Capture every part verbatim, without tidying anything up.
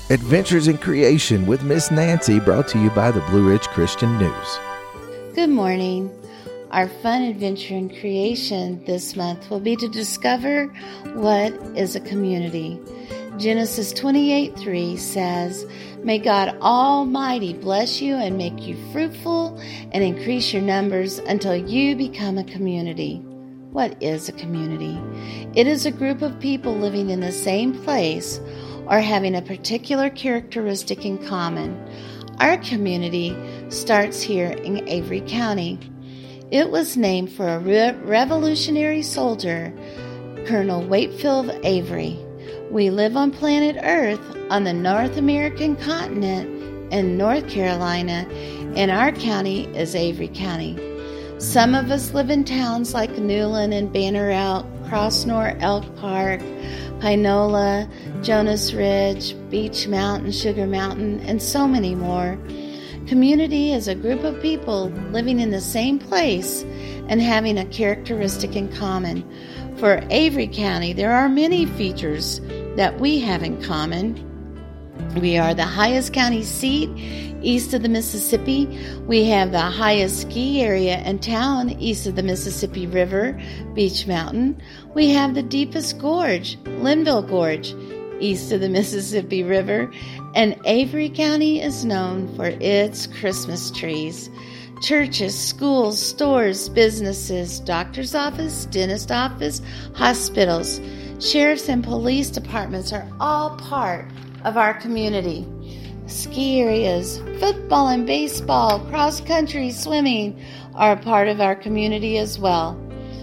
Adventures in Creation with Miss Nancy, brought to you by the Blue Ridge Christian News. Good morning. Our fun adventure in creation this month will be to discover what is a community. Genesis twenty-eight three says, "May God Almighty bless you and make you fruitful and increase your numbers until you become a community." What is a community? It is a group of people living in the same place or having a particular characteristic in common. Our community starts here in Avery County. It was named for a re- revolutionary soldier, Colonel Wakefield Avery. We live on planet Earth on the North American continent in North Carolina, and our county is Avery County. Some of us live in towns like Newland and Banner Elk, Crossnor Elk Park, Pinola, Jonas Ridge, Beech Mountain, Sugar Mountain, and so many more. Community is a group of people living in the same place and having a characteristic in common. For Avery County, there are many features that we have in common. We are the highest county seat east of the Mississippi. We have the highest ski area in town east of the Mississippi River, Beech Mountain. We have the deepest gorge, Linville Gorge, east of the Mississippi River. And Avery County is known for its Christmas trees. Churches, schools, stores, businesses, doctor's office, dentist office, hospitals, sheriff's and police departments are all part of our community. Ski areas, football and baseball, cross-country swimming are a part of our community as well.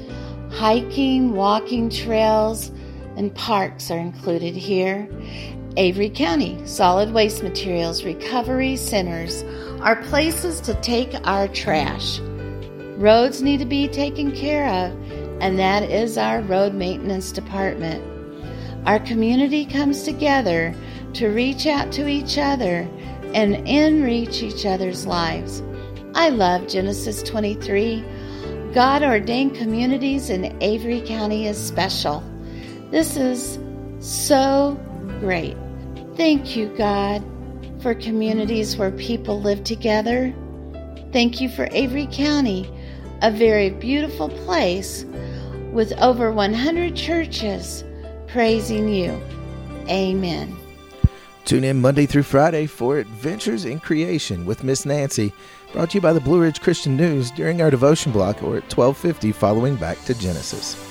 Hiking, walking trails, and parks are included here. Avery County solid waste materials recovery centers are places to take our trash. Roads need to be taken care of, and that is our road maintenance department. Our community comes together to reach out to each other and enrich each other's lives. I love Genesis twenty-three. God ordained communities in Avery County is special. This is so great. Thank you, God, for communities where people live together. Thank you for Avery County, a very beautiful place with over one hundred churches praising you. Amen. Tune in Monday through Friday for Adventures in Creation with Miss Nancy, brought to you by the Blue Ridge Christian News during our devotion block or at twelve fifty following Back to Genesis.